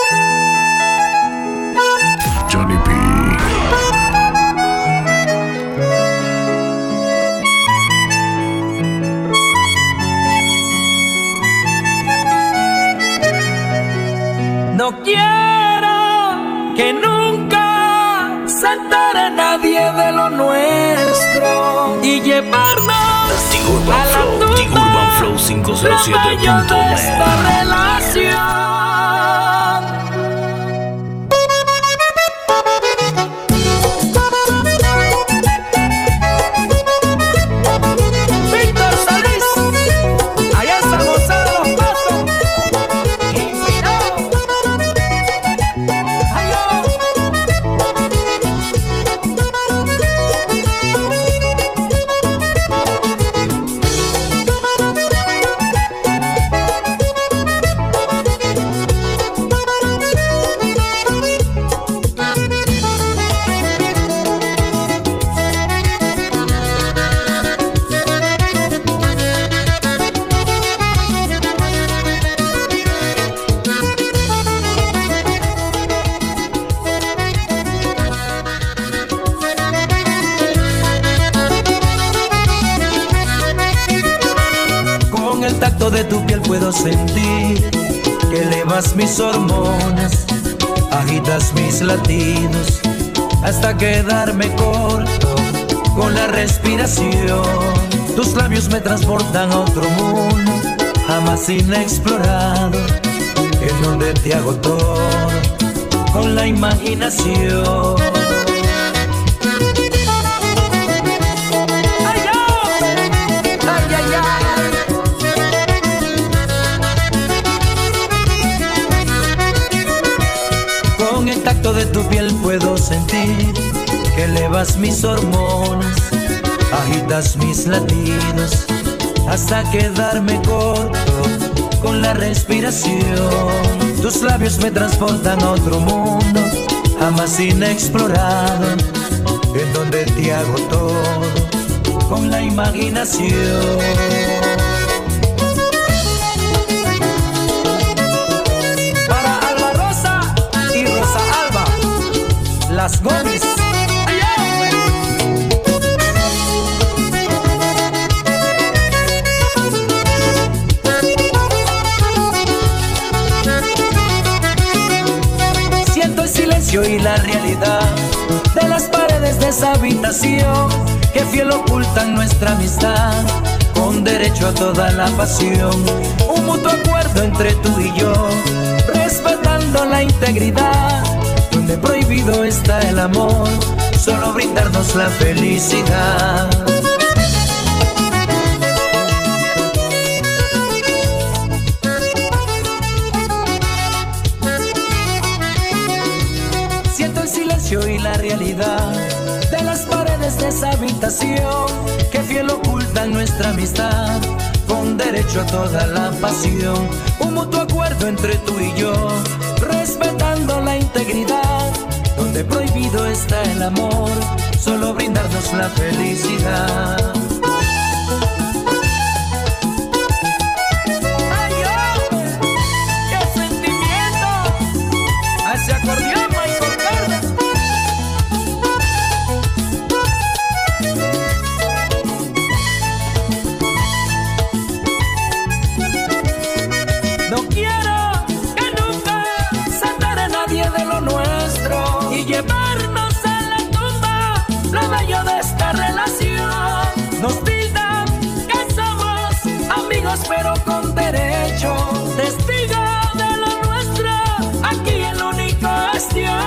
Johnny P. No quiero que nunca se entere nadie de lo nuestro y llevarnos a la tumba lo bello de esta relación. De tu piel puedo sentir que elevas mis hormonas, agitas mis latidos hasta quedarme corto con la respiración. Tus labios me transportan a otro mundo jamás inexplorado, en donde te hago todo con la imaginación. De tu piel puedo sentir que elevas mis hormonas, agitas mis latidos hasta quedarme corto con la respiración. Tus labios me transportan a otro mundo jamás inexplorado, en donde te hago todo con la imaginación. Las Gómez. Siento el silencio y la realidad de las paredes de esa habitación que fiel ocultan nuestra amistad, con derecho a toda la pasión. Un mutuo acuerdo entre tú y yo, respetando la integridad, donde prohibido está el amor, solo brindarnos la felicidad. Siento el silencio y la realidad de las paredes de esa habitación que fiel ocultan nuestra amistad, con derecho a toda la pasión. Un mutuo acuerdo entre tú y yo, respetando la integridad, donde prohibido está el amor, solo brindarnos la felicidad. ¡Ay, hombre! ¡Qué sentimiento! ¡A ese acordeón, Michael Carter! No quiero que nunca se entere nadie de lo nuestro y llevarnos a la tumba lo bello de esta relación. Nos tildan que somos amigos pero con derecho, testigo de lo nuestro, aquí el único es Dios.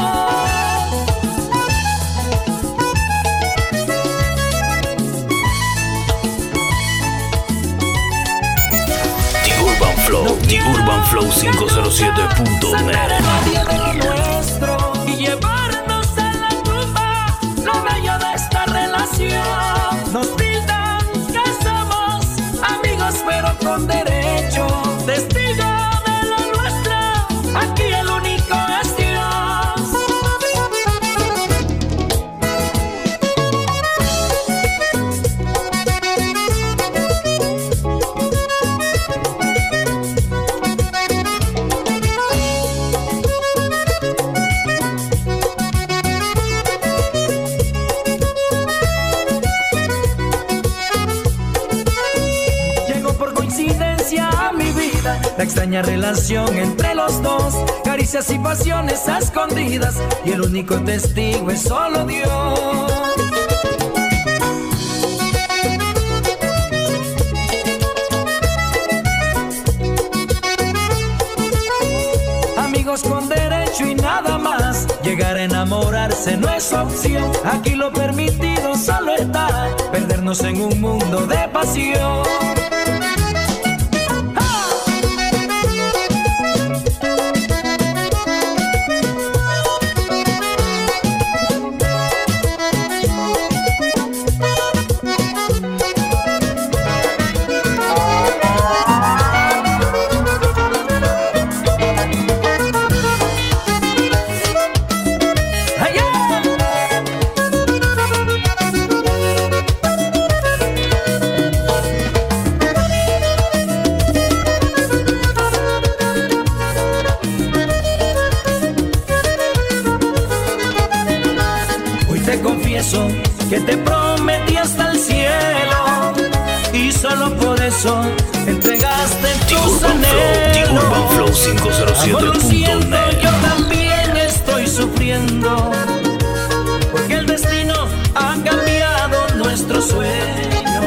The Urban Flow 507.net. Nadie de lo nuestro y llevarnos a la tumba lo bello de esta relación. Nos tildan que somos amigos pero con derecho, testigo de lo nuestro, aquí el único es Dios. la extraña relación entre los dos, caricias y pasiones a escondidas, y el único testigo es solo Dios. Amigos con derecho y nada más, llegar a enamorarse no es opción. Aquí lo permitido solo está perdernos en un mundo de pasión. Que te prometí hasta el cielo y solo por eso entregaste tus anhelos. Urban Flow 507.net. Amor, lo siento, yo también estoy sufriendo porque el destino ha cambiado nuestro sueño.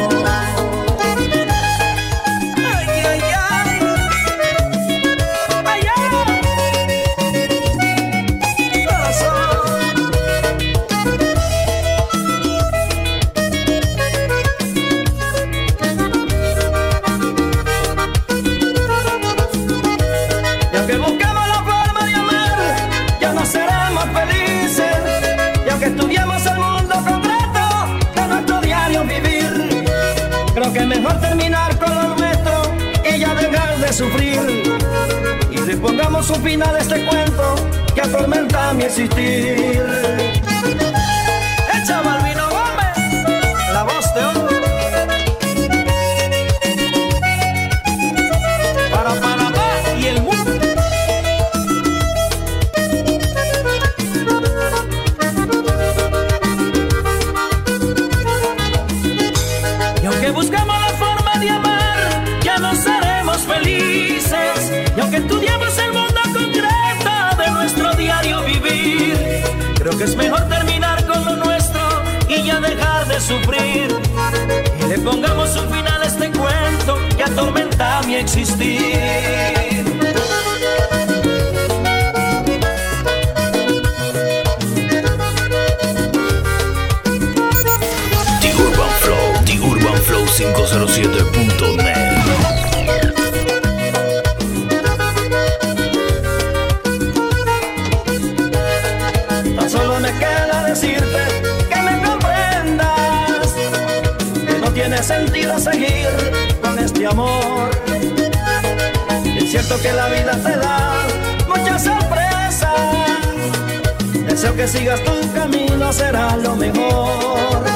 Mejor terminar con lo nuestro y ya dejar de sufrir, y le pongamos un final a este cuento que atormenta mi existir. Echa Malvino Gómez, la voz de hombre, para Panamá y el mundo. Y aunque buscamos felices, y aunque estudiamos el mundo concreto de nuestro diario vivir, creo que es mejor terminar con lo nuestro y ya dejar de sufrir, y le pongamos un final a este cuento que atormenta mi existir. The Urban Flow 507.net. Solo me queda decirte que me comprendas, que no tiene sentido seguir con este amor. Es cierto que la vida te da muchas sorpresas, deseo que sigas tu camino, será lo mejor.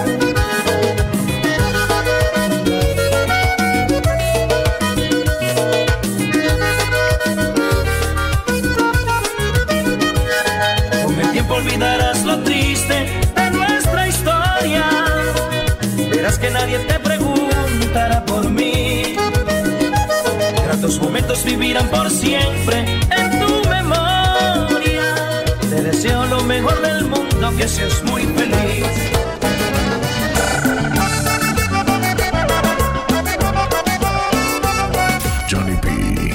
Olvidarás lo triste de nuestra historia, verás que nadie te preguntará por mí. Gratos momentos vivirán por siempre en tu memoria. Te deseo lo mejor del mundo, que seas muy feliz. Johnny P.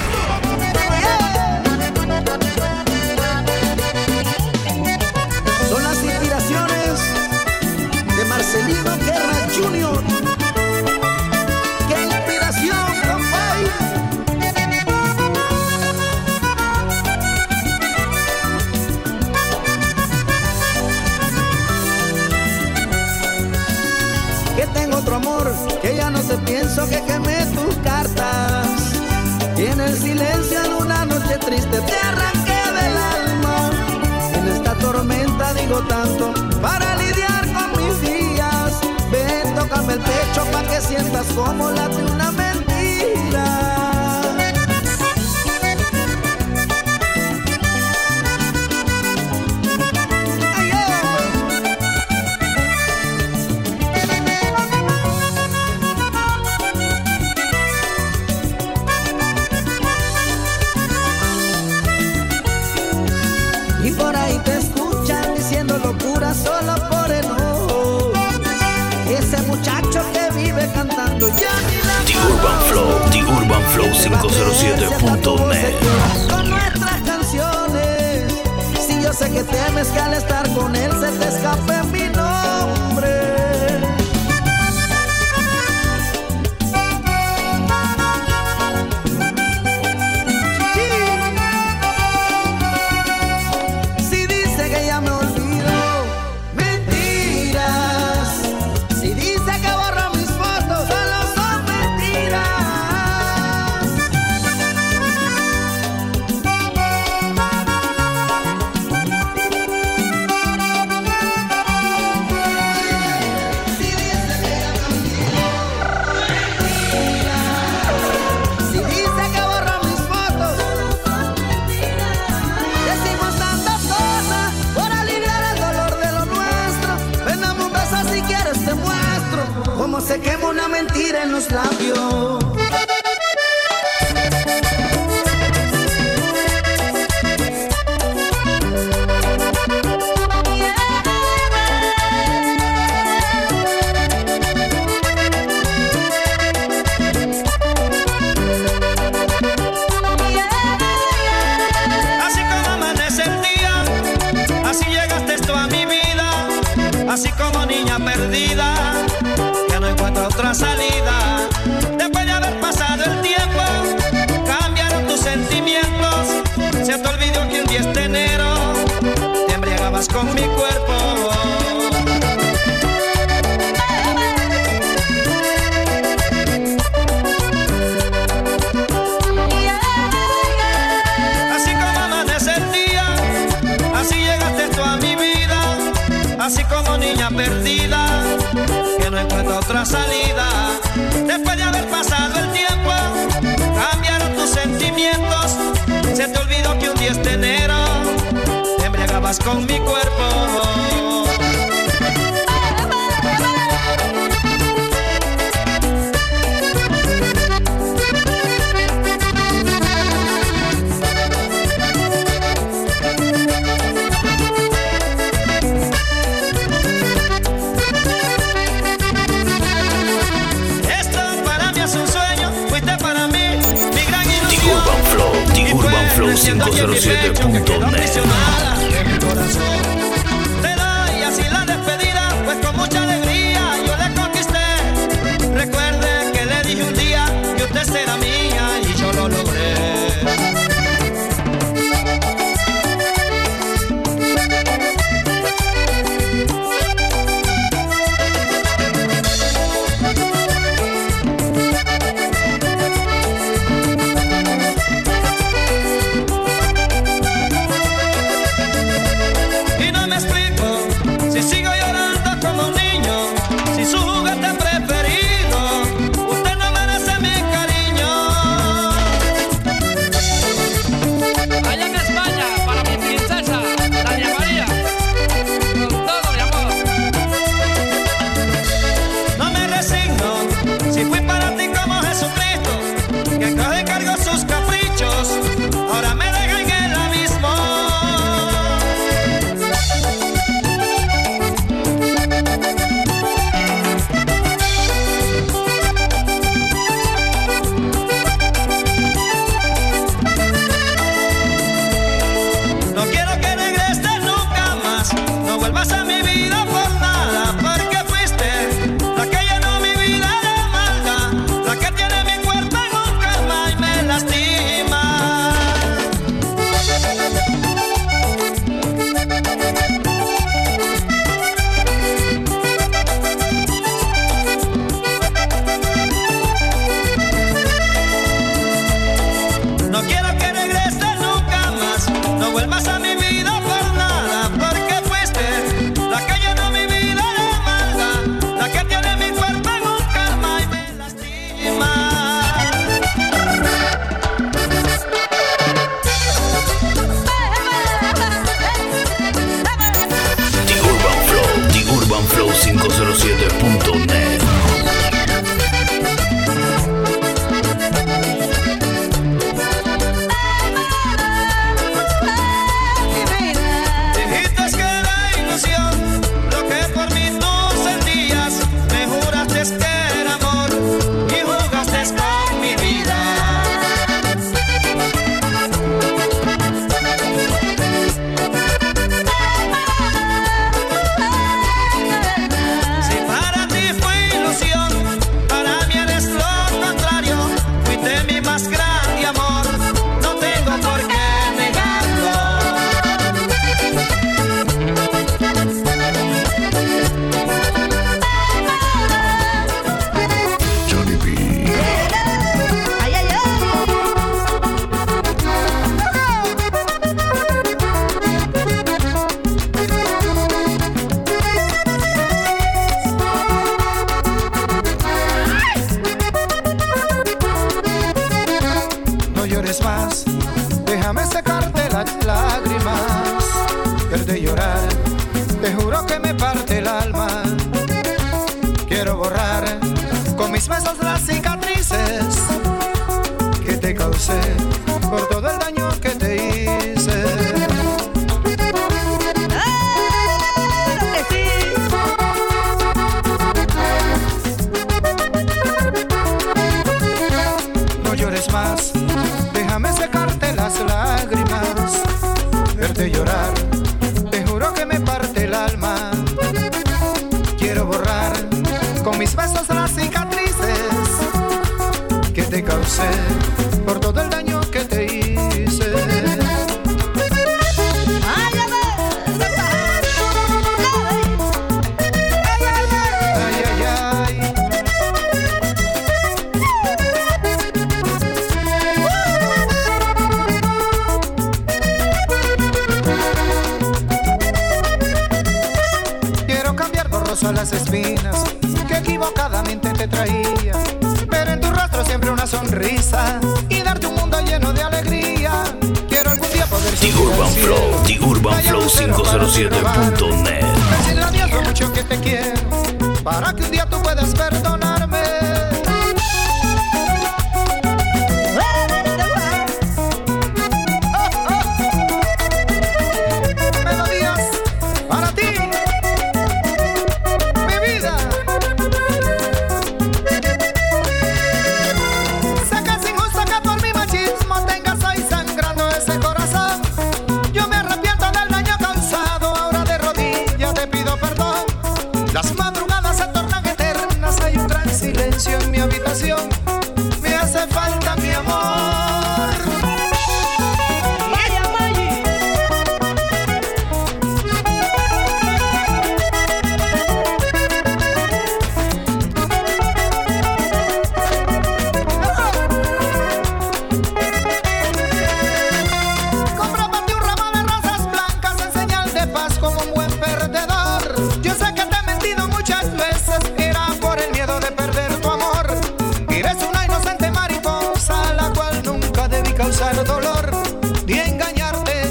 Marcelino Guerra Jr. ¡Qué inspiración, compadre! Que tengo otro amor, que ya no te pienso, que quemé tus cartas, y en el silencio en una noche triste te arranqué del alma. En esta tormenta digo tanto para lidiar con mis días. Ven, tócame el pecho pa' que sientas como late una mentira. urbanflow507.net. Con nuestras canciones, si yo sé que temes que al estar con él se te escape mi nombre. Se quema una mentira en los labios. Así como amanece el día, así llegaste tú a mi vida, así como niña perdida. No encuentro otra salida. Después de haber pasado el tiempo, cambiaron tus sentimientos. Se te olvidó que un 10 de enero te embriagabas con mi cuerpo. Así como amanece el día, así llegaste tú a mi vida, así como niña perdida. No encuentro otra salida. Después de haber pasado el tiempo, cambiaron tus sentimientos. Se te olvidó que un 10 de enero te embriagabas con mi cuerpo. urbanflow507.net. Te doy así la despedida, pues con mucha alegría yo le conquisté. Recuerde que le dije un día que usted será mía y yo lo logré. Y no Déjame secarte las lágrimas, verte llorar, te juro que me parte el alma. Quiero borrar con mis besos las cicatrices que te causé por todo el daño que te hice. No llores más, déjame secarte las lágrimas, verte llorar, te juro que me parte el alma. Quiero borrar con mis besos las cicatrices que te causé por todo el daño que te hice. Ay, ay, ay. Quiero cambiar borroso las espinas que equivocadamente te traía, pero en tu rostro siempre una sonrisa y darte un mundo lleno de alegría. Quiero algún día poder The Urban Flow, The Urban Flow 507.net. Decirle adiós lo mucho que te quiero, para que un día tú puedas perdonarme. Melodías para ti, mi vida. Sé que es injusto que por mi machismo tengas hoy sangrando ese corazón. Yo me arrepiento del daño causado, ahora de rodillas te pido perdón. Las madrugadas se tornan eternas, hay un gran silencio en mi habitación. Me hace falta mi amor. Cómprame un ramo de rosas blancas en señal de paz como un buen perdedor. Yo sé que te he mentido muchas veces, era por el miedo de perder tu amor. Eres una inocente mariposa, la cual nunca debí causar dolor ni engañarte.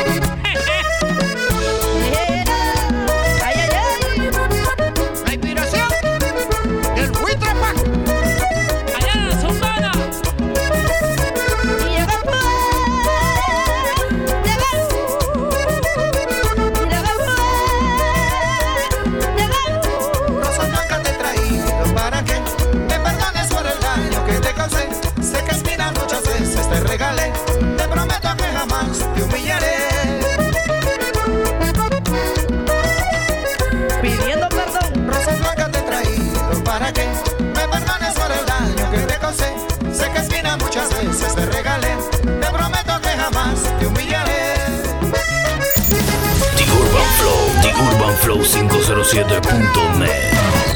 La inspiración del buitre pa. Allá, Zumbana. Rosas blancas te he traído para que me perdones por el daño que te causé. Sé que espinas muchas veces te regalé, te prometo que jamás te humillaré. Pidiendo perdón. Rosas blancas te he traído para que me perdones por el daño que te causé. Sé que espinas muchas veces te regalé, te prometo que jamás te humillaré. The Urban Flow, The Urban Flow 507.net.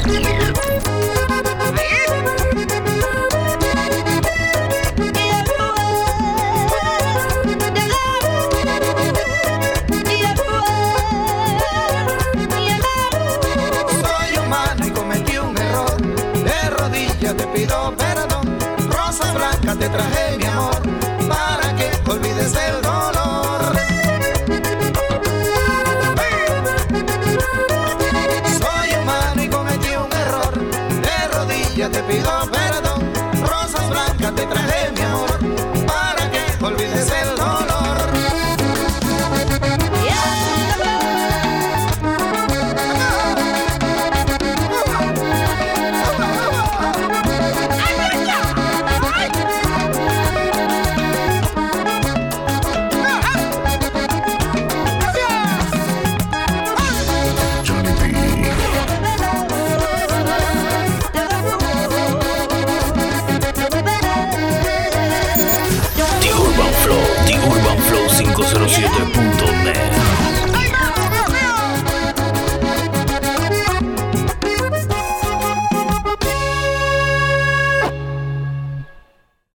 Soy humano y cometí un error, de rodillas te pido perdón. Rosas blancas te traje mi amor, para que olvides el dolor. Soy humano y cometí un error, de rodillas te pido perdón. Rosas blancas te traje mi amor, para que olvides el dolor. Johnny B. The Urban Flow 507.net.